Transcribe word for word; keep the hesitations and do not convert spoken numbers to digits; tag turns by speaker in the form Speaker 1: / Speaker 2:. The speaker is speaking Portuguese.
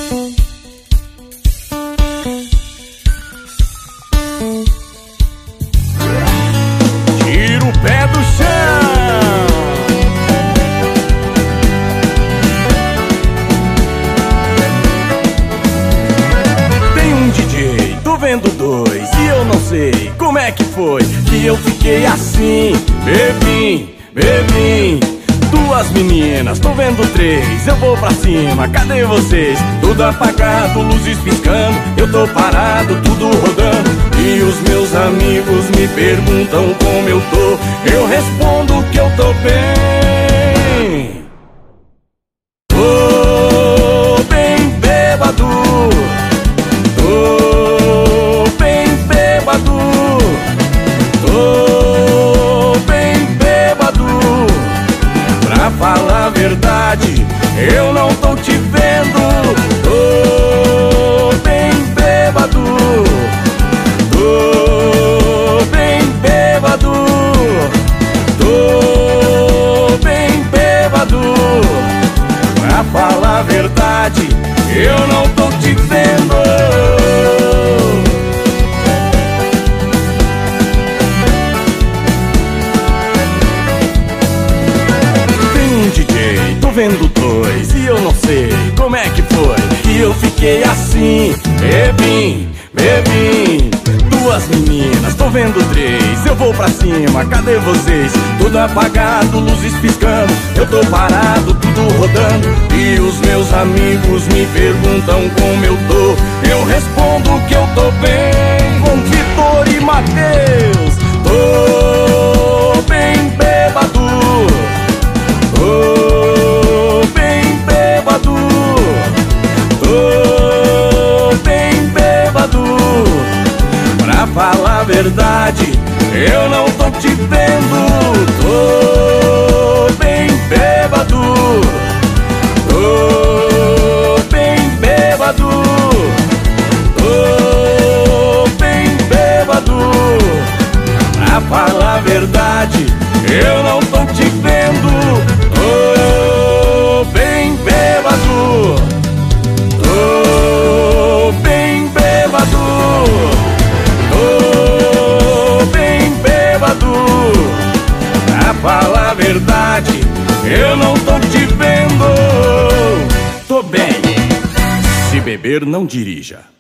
Speaker 1: Tira o pé do chão. Tem um D J, tô vendo dois, e eu não sei como é que foi que eu fiquei assim. Bebim, bebim. Duas meninas, tô vendo três, eu vou pra cima, cadê vocês? Tudo apagado, luzes piscando, eu tô parado, tudo rodando. E os meus amigos me perguntam como eu tô, eu respondo que eu tô bem. Tô bem bêbado, tô bem bêbado, tô bem bêbado. Pra falar a verdade, eu não tô te vendo. Tô bem bêbado, tô bem bêbado, tô bem bêbado. Pra falar a verdade, eu não tô te vendo. Tô vendo dois, e eu não sei como é que foi que eu fiquei assim. Bebim, bebim. Duas meninas, tô vendo três, eu vou pra cima, cadê vocês? Tudo apagado, luzes piscando, eu tô parado, tudo rodando. E os meus amigos me perguntam como eu tô, eu respondo que eu tô bem. Com Vitor e Matheus, tô bem bêbado, tô bem bêbado, tô bem bêbado. Pra falar a verdade, eu não tô te vendo. Tô bem bêbado, tô bem bêbado, tô bem bêbado. Pra falar a verdade, eu não tô te vendo. Tô bem bêbado, tô bem bêbado, tô bem bêbado. Pra falar a verdade, eu não tô te vendo. Tô bem. Se beber, não dirija.